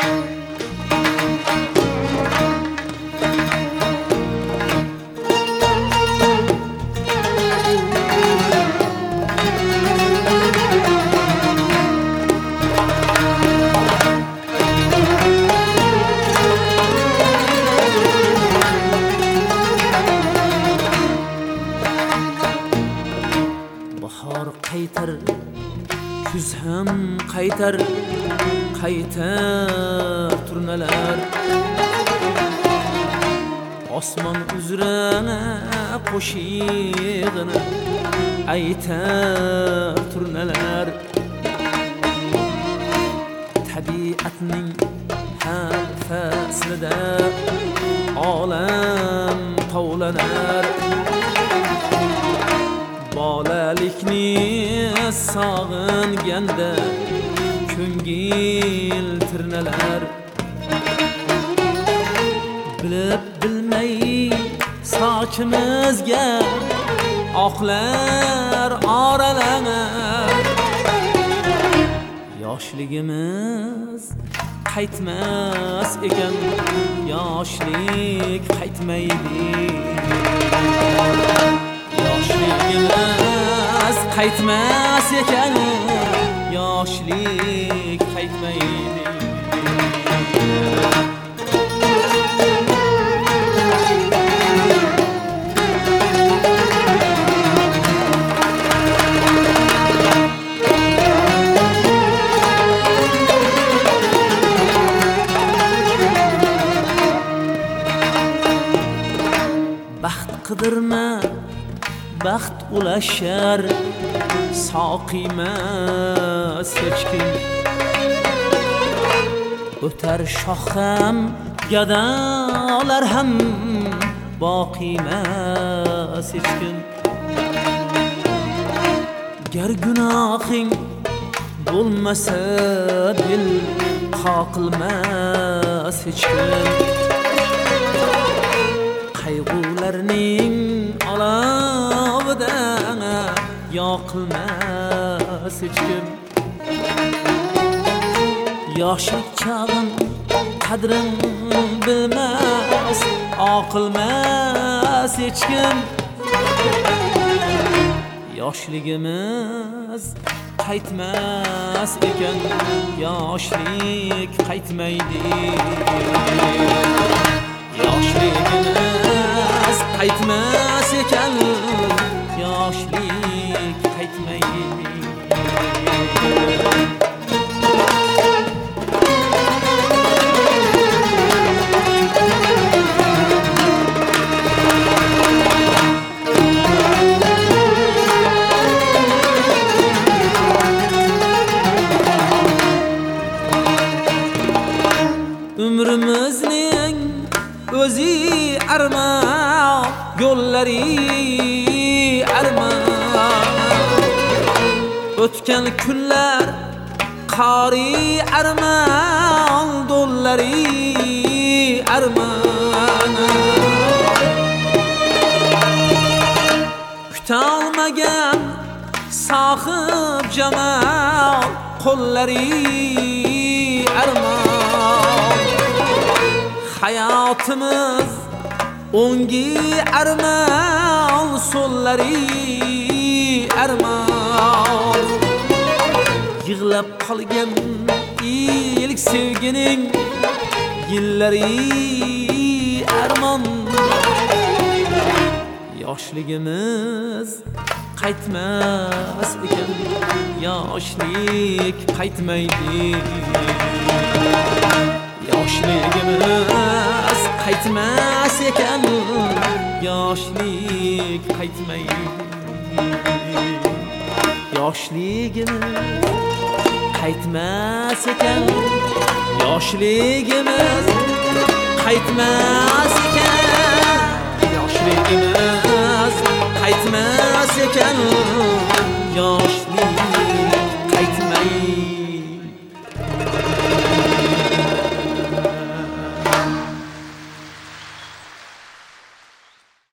Bahor qaytar, kuz ham qaytar, qaytar turnalar. Osmon uzrana qo'shig'ini aytar turnalar. Tabiatning har faslida olam tovlanar. Bolalikni sog'inganda ko'ngil tirnalar. Bilib bilmay sochimizga oqlar oralanar. Yoshligimiz qaytmas ekan, yoshlik qaytmaydi. Yoshligimiz qaytmas ekan, yoshlik qaytmaydi. Baxt qidirma, baxt ulashar, soqiymas hech kim. O'tar shoh ham, gadolar ham, boqiymas hech kim. Gar gunohing bo'lmasa dil qoqilmas hech kim. Qayg'ularning olovida yoqilmas hech kim. Yoshlik chog'im qadrin bilmas, oqilmas hech kim. Yoshligimiz qaytmas ekan, yoshlik qaytmaydi. Yoshligimiz qaytmas ekan, yoshlik qaytmaydi. Umrimizning o'zi armon, yo'llari armon. O'tgan kunlar qori armon, do'llari armon. Kutolmagan sohib jamol, qo'llari armon. Hayotimiz o'ngi armon, so'llari armon. Yig'lab qolgan ilk sevgining yillari armon. Yoshligimiz qaytmas ekan, yoshlik qaytmaydi. Yoshligimiz qaytmas ekan, yoshlik qaytmaydi. Yoshligimiz qaytmas ekan, yoshligimiz qaytmas ekan. Yoshligimiz qaytmas ekan, yoshlik